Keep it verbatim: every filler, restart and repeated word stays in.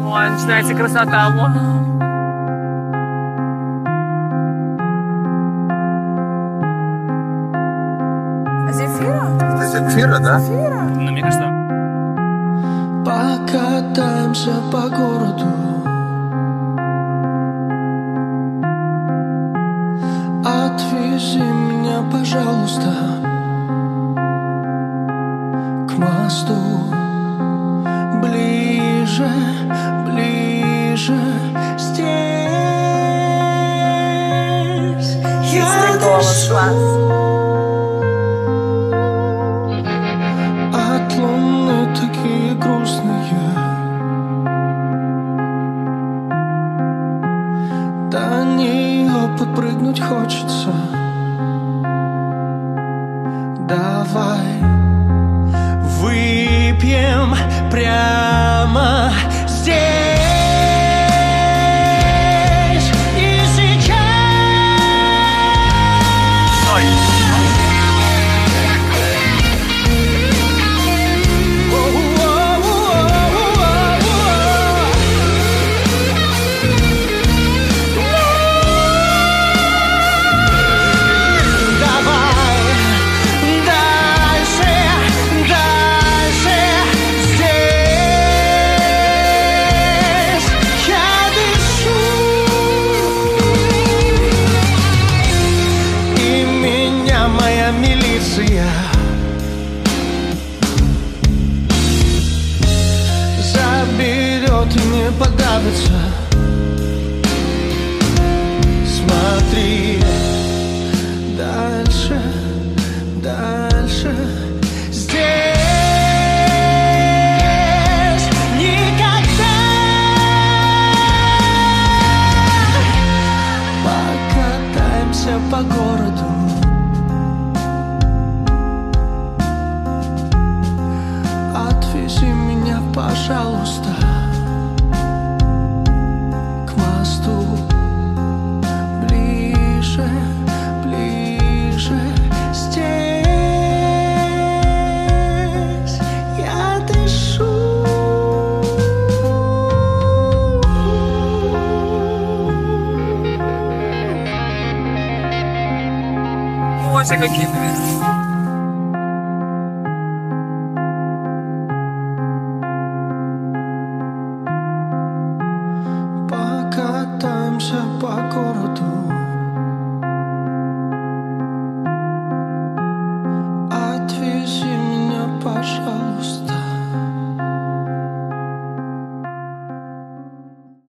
Ой, начинается красота. Вот. Земфира? Это Земфира, да? Земфира? Ну, мне кажется, Покатаемся по городу, отвези меня, пожалуйста, к мосту. Ближе, ближе, здесь я голос, класс. от луны такие грустные, до нее подпрыгнуть хочется. Давай выпьем прямо здесь и сейчас. ой. Заберет и не подавится. Смотри дальше, дальше. Здесь никогда. Покатаемся по городу, отвези меня, пожалуйста, к мосту. Ближе, ближе, здесь я дышу. Боже, какие